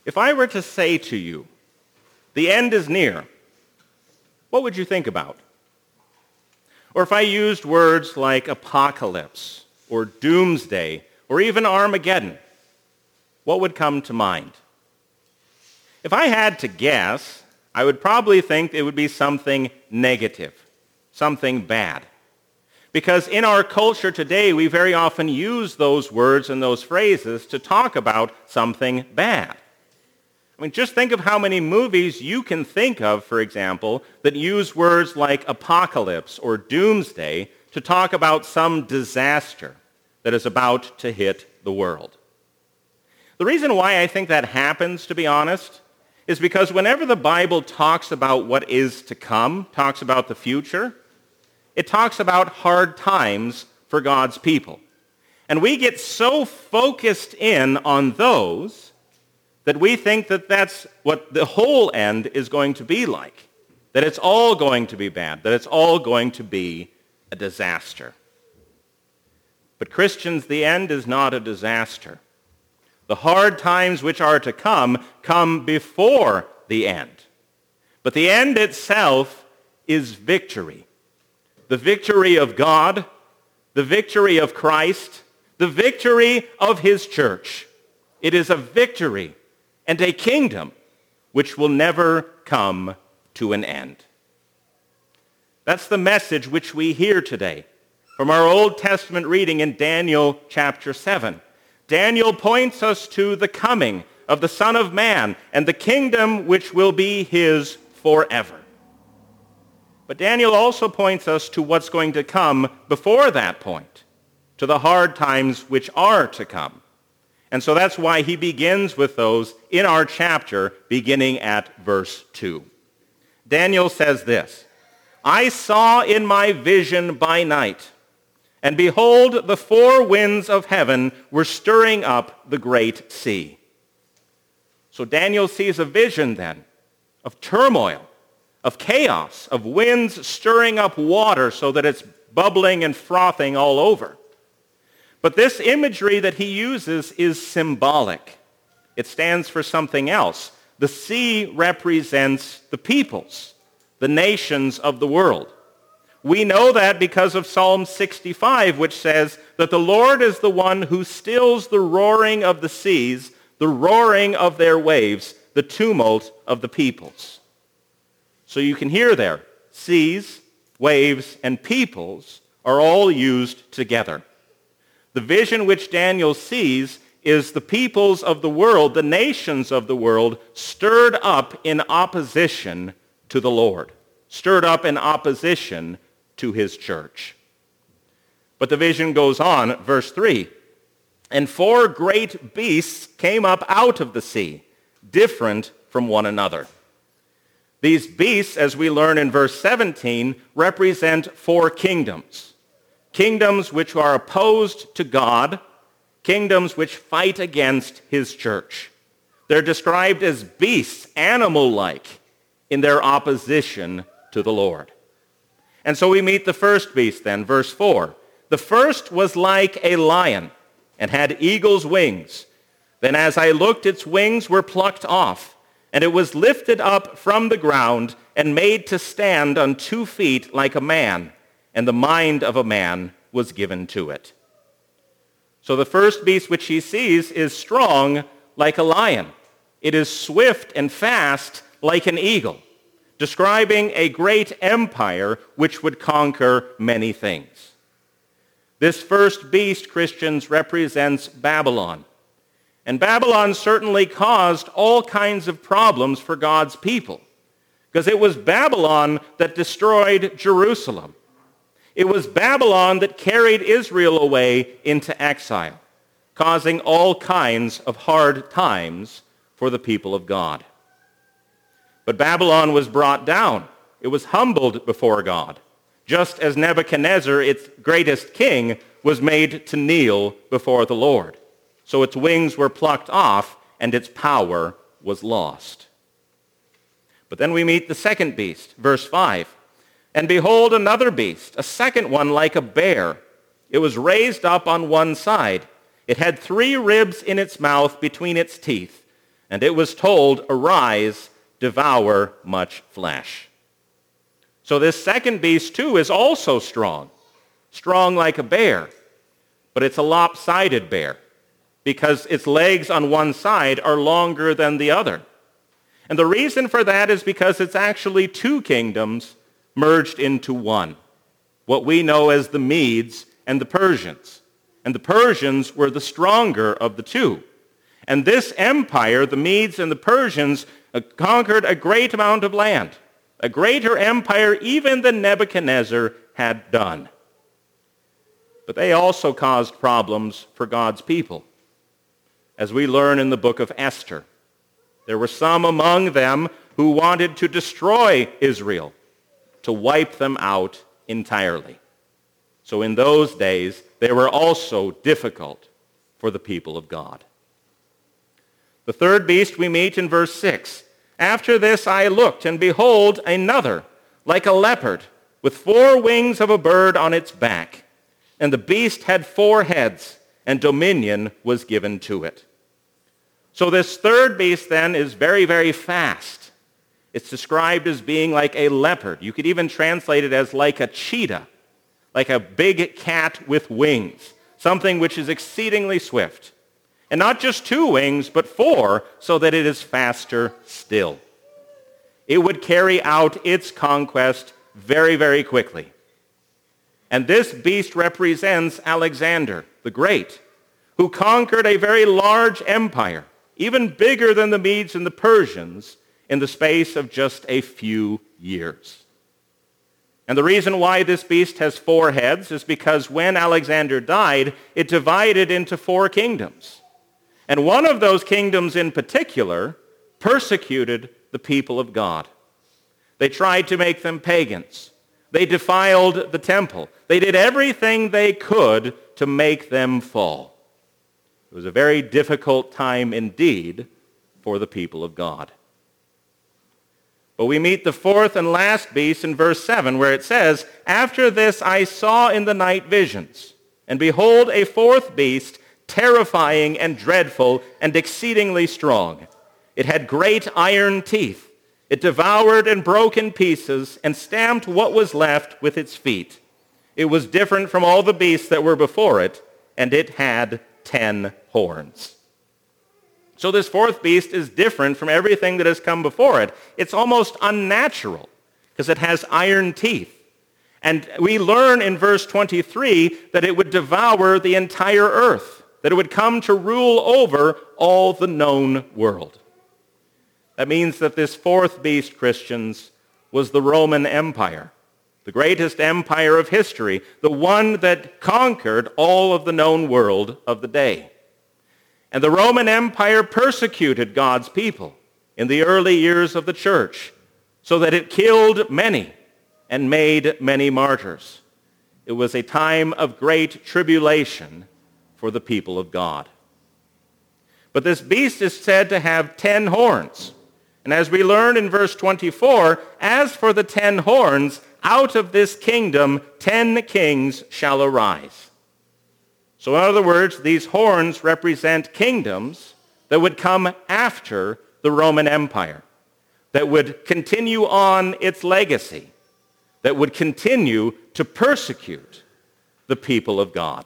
If I were to say to you, the end is near, what would you think about? Or if I used words like apocalypse or doomsday or even Armageddon, what would come to mind? If I had to guess, I would probably think it would be something negative, something bad. Because in our culture today, we very often use those words and those phrases to talk about something bad. I mean, just think of how many movies you can think of, for example, that use words like apocalypse or doomsday to talk about some disaster that is about to hit the world. The reason why I think that happens, to be honest, is because whenever the Bible talks about what is to come, talks about the future, it talks about hard times for God's people. And we get so focused in on those that we think that that's what the whole end is going to be like, that it's all going to be bad, that it's all going to be a disaster. But Christians, the end is not a disaster. The hard times which are to come before the end. But the end itself is victory. The victory of God, the victory of Christ, the victory of his church. It is a victory and a kingdom which will never come to an end. That's the message which we hear today from our Old Testament reading in Daniel chapter 7. Daniel points us to the coming of the Son of Man and the kingdom which will be his forever. But Daniel also points us to what's going to come before that point, to the hard times which are to come. And so that's why he begins with those in our chapter, beginning at verse 2. Daniel says this, "I saw in my vision by night, and behold, the four winds of heaven were stirring up the great sea." So Daniel sees a vision then of turmoil, of chaos, of winds stirring up water so that it's bubbling and frothing all over. But this imagery that he uses is symbolic. It stands for something else. The sea represents the peoples, the nations of the world. We know that because of Psalm 65, which says that the Lord is the one who stills the roaring of the seas, the roaring of their waves, the tumult of the peoples. So you can hear there, seas, waves, and peoples are all used together. The vision which Daniel sees is the peoples of the world, the nations of the world, stirred up in opposition to the Lord, stirred up in opposition to his church. But the vision goes on, verse 3. "And four great beasts came up out of the sea, different from one another." These beasts, as we learn in verse 17, represent four kingdoms. Kingdoms which are opposed to God, kingdoms which fight against his church. They're described as beasts, animal-like, in their opposition to the Lord. And so we meet the first beast then, verse 4. "The first was like a lion and had eagle's wings. Then as I looked, its wings were plucked off, and it was lifted up from the ground and made to stand on 2 feet like a man, and the mind of a man was given to it." So the first beast which he sees is strong like a lion. It is swift and fast like an eagle, describing a great empire which would conquer many things. This first beast, Christians, represents Babylon. And Babylon certainly caused all kinds of problems for God's people, because it was Babylon that destroyed Jerusalem. It was Babylon that carried Israel away into exile, causing all kinds of hard times for the people of God. But Babylon was brought down. It was humbled before God, just as Nebuchadnezzar, its greatest king, was made to kneel before the Lord. So its wings were plucked off and its power was lost. But then we meet the second beast, verse 5. "And behold, another beast, a second one like a bear. It was raised up on one side. It had 3 ribs in its mouth between its teeth, And it was told, "Arise, devour much flesh." So this second beast too is also strong like a bear, but it's a lopsided bear because its legs on one side are longer than the other. And the reason for that is because it's actually two kingdoms merged into one, what we know as the Medes and the Persians. And the Persians were the stronger of the two. And this empire, the Medes and the Persians, conquered a great amount of land, a greater empire even than Nebuchadnezzar had done. But they also caused problems for God's people. As we learn in the book of Esther, there were some among them who wanted to destroy Israel, to wipe them out entirely. So in those days, they were also difficult for the people of God. The third beast we meet in verse 6. "After this I looked, and behold, another, like a leopard, with 4 wings of a bird on its back. And the beast had 4 heads, and dominion was given to it." So this third beast then is very, very fast. It's described as being like a leopard. You could even translate it as like a cheetah, like a big cat with wings, something which is exceedingly swift. And not just 2 wings, but 4, so that it is faster still. It would carry out its conquest very, very quickly. And this beast represents Alexander the Great, who conquered a very large empire, even bigger than the Medes and the Persians, in the space of just a few years. And the reason why this beast has 4 heads is because when Alexander died, it divided into 4 kingdoms. And one of those kingdoms in particular persecuted the people of God. They tried to make them pagans. They defiled the temple. They did everything they could to make them fall. It was a very difficult time indeed for the people of God. But we meet the 4th and last beast in verse 7, where it says, "After this I saw in the night visions, and behold, a 4th beast, terrifying and dreadful and exceedingly strong. It had great iron teeth. It devoured and broke in pieces and stamped what was left with its feet. It was different from all the beasts that were before it, and it had 10 horns." So this 4th beast is different from everything that has come before it. It's almost unnatural because it has iron teeth. And we learn in verse 23 that it would devour the entire earth, that it would come to rule over all the known world. That means that this 4th beast, Christians, was the Roman Empire, the greatest empire of history, the one that conquered all of the known world of the day. And the Roman Empire persecuted God's people in the early years of the church, so that it killed many and made many martyrs. It was a time of great tribulation for the people of God. But this beast is said to have 10 horns. And as we learn in verse 24, "As for the 10 horns, out of this kingdom 10 kings shall arise." So in other words, these horns represent kingdoms that would come after the Roman Empire, that would continue on its legacy, that would continue to persecute the people of God.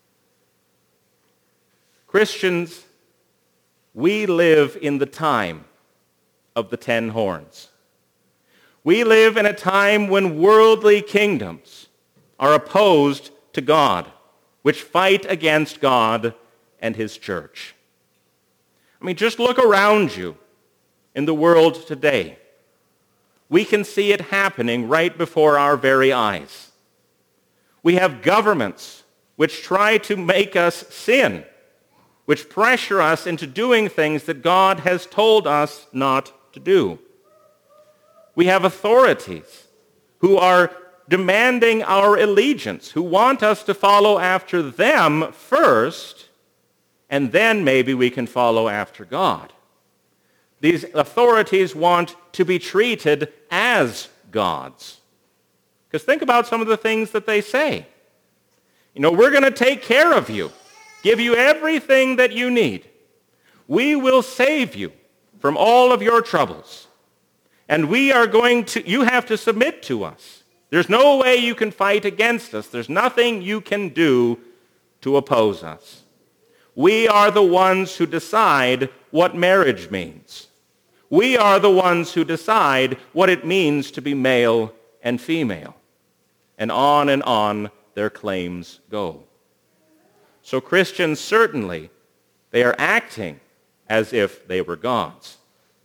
Christians, we live in the time of the 10 horns. We live in a time when worldly kingdoms are opposed to God, which fight against God and his church. I mean, just look around you in the world today. We can see it happening right before our very eyes. We have governments which try to make us sin, which pressure us into doing things that God has told us not to do. We have authorities who are demanding our allegiance, who want us to follow after them first, and then maybe we can follow after God. These authorities want to be treated as gods. Because think about some of the things that they say. You know, we're going to take care of you, give you everything that you need. We will save you. from all of your troubles. And you have to submit to us. There's no way you can fight against us. There's nothing you can do to oppose us. We are the ones who decide what marriage means. We are the ones who decide what it means to be male and female. And on their claims go. So Christians certainly, they are acting as if they were gods.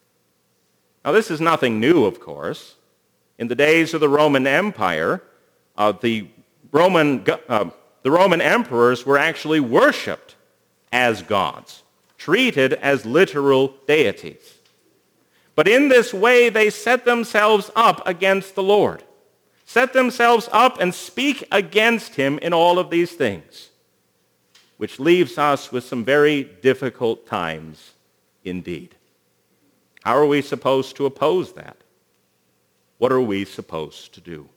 Now this is nothing new, of course. In the days of the Roman Empire, the Roman emperors were actually worshipped as gods, treated as literal deities. But in this way, they set themselves up against the Lord, set themselves up and speak against him in all of these things, which leaves us with some very difficult times indeed. How are we supposed to oppose that? What are we supposed to do?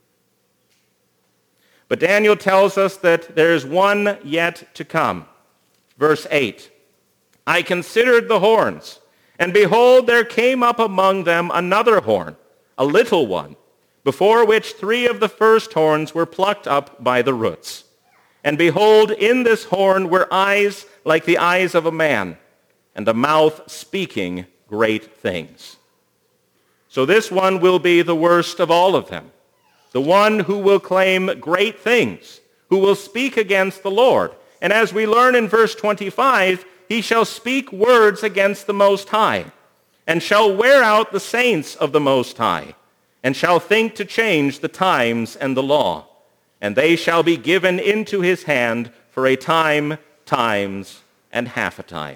But Daniel tells us that there is one yet to come. Verse 8, I considered the horns, and behold, there came up among them another horn, a little one, before which 3 of the first horns were plucked up by the roots. And behold, in this horn were eyes like the eyes of a man, and a mouth speaking great things. So this one will be the worst of all of them, the one who will claim great things, who will speak against the Lord. And as we learn in verse 25, he shall speak words against the Most High, and shall wear out the saints of the Most High, and shall think to change the times and the law. And they shall be given into his hand for a time, times, and half a time.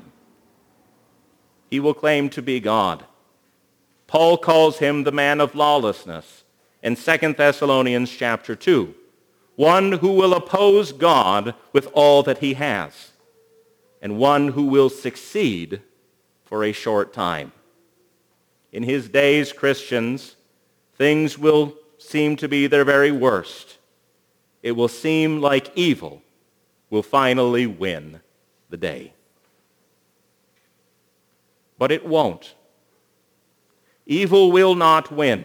He will claim to be God. Paul calls him the man of lawlessness in 2 Thessalonians chapter 2, one who will oppose God with all that he has, and one who will succeed for a short time. In his days, Christians, things will seem to be their very worst. It will seem like evil will finally win the day. But it won't. Evil will not win.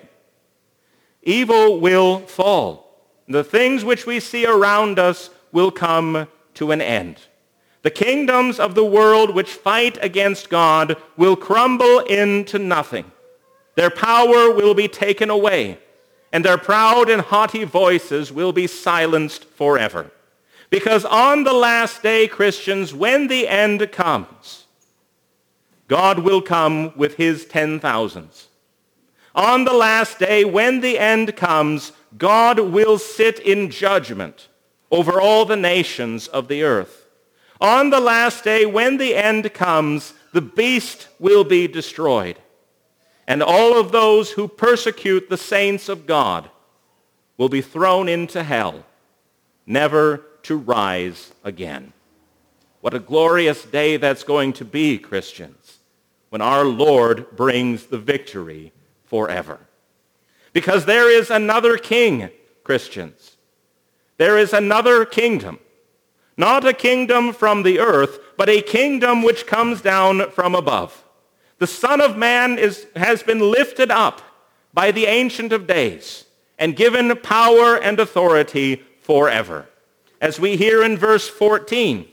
Evil will fall. The things which we see around us will come to an end. The kingdoms of the world which fight against God will crumble into nothing. Their power will be taken away, and their proud and haughty voices will be silenced forever. Because on the last day, Christians, when the end comes, God will come with his 10,000s. On the last day, when the end comes, God will sit in judgment over all the nations of the earth. On the last day, when the end comes, the beast will be destroyed, and all of those who persecute the saints of God will be thrown into hell, never to rise again. What a glorious day that's going to be, Christians, when our Lord brings the victory forever. Because there is another king, Christians. There is another kingdom. Not a kingdom from the earth, but a kingdom which comes down from above. The Son of Man has been lifted up by the Ancient of Days and given power and authority forever. As we hear in verse 14,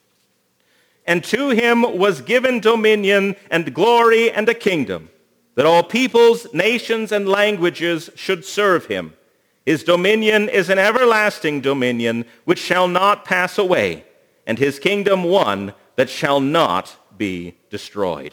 and to him was given dominion and glory and a kingdom, that all peoples, nations, and languages should serve him. His dominion is an everlasting dominion which shall not pass away, and his kingdom one that shall not be destroyed.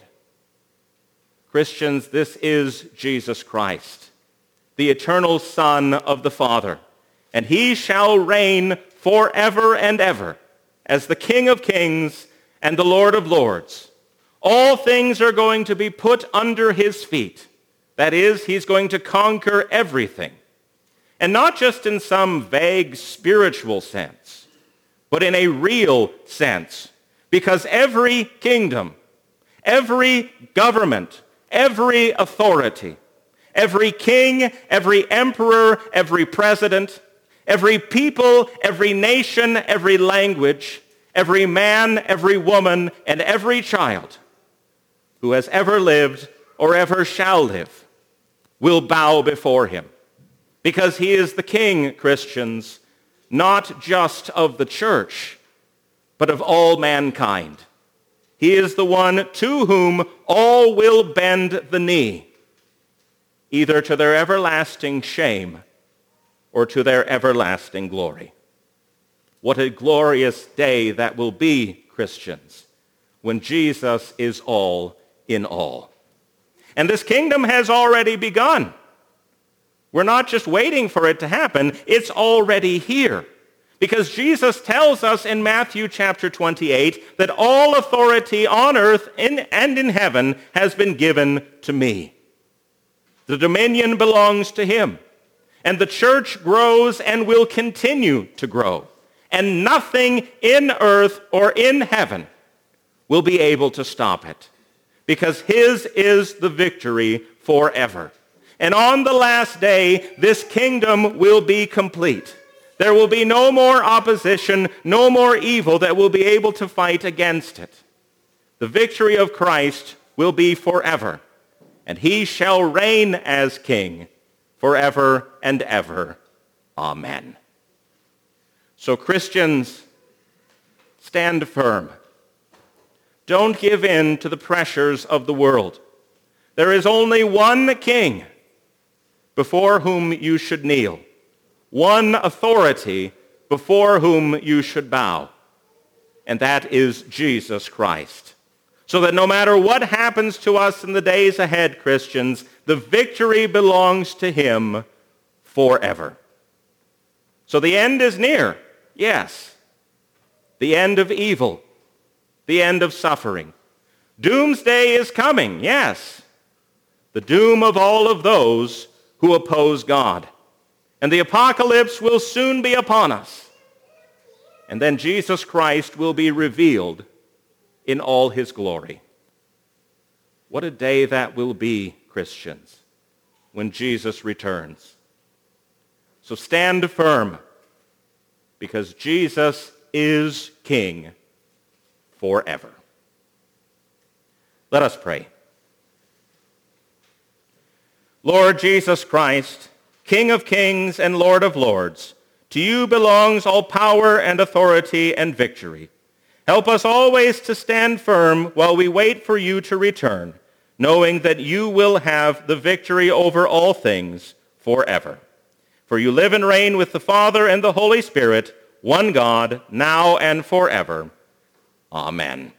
Christians, this is Jesus Christ, the eternal Son of the Father, and he shall reign forever and ever as the King of Kings and the Lord of Lords. All things are going to be put under his feet. That is, he's going to conquer everything. And not just in some vague spiritual sense, but in a real sense. Because every kingdom, every government, every authority, every king, every emperor, every president, every people, every nation, every language, every man, every woman, and every child who has ever lived or ever shall live will bow before him. Because he is the King, Christians, not just of the church, but of all mankind. He is the one to whom all will bend the knee, either to their everlasting shame or to their everlasting glory. What a glorious day that will be, Christians, when Jesus is all in all. And this kingdom has already begun. We're not just waiting for it to happen, it's already here. Because Jesus tells us in Matthew chapter 28 that all authority on earth and in heaven has been given to me. The dominion belongs to him. And the church grows and will continue to grow. And nothing in earth or in heaven will be able to stop it. Because his is the victory forever. And on the last day, this kingdom will be complete. There will be no more opposition, no more evil that will be able to fight against it. The victory of Christ will be forever, and he shall reign as king forever and ever. Amen. So Christians, stand firm. Don't give in to the pressures of the world. There is only one king before whom you should kneel, one authority before whom you should bow, and that is Jesus Christ. So that no matter what happens to us in the days ahead, Christians, the victory belongs to him forever. So the end is near, yes. The end of evil, the end of suffering. Doomsday is coming, yes. The doom of all of those who oppose God. And the apocalypse will soon be upon us. And then Jesus Christ will be revealed in all his glory. What a day that will be, Christians, when Jesus returns. So stand firm, because Jesus is King forever. Let us pray. Lord Jesus Christ, King of kings and Lord of lords, to you belongs all power and authority and victory. Help us always to stand firm while we wait for you to return, knowing that you will have the victory over all things forever. For you live and reign with the Father and the Holy Spirit, one God, now and forever. Amen.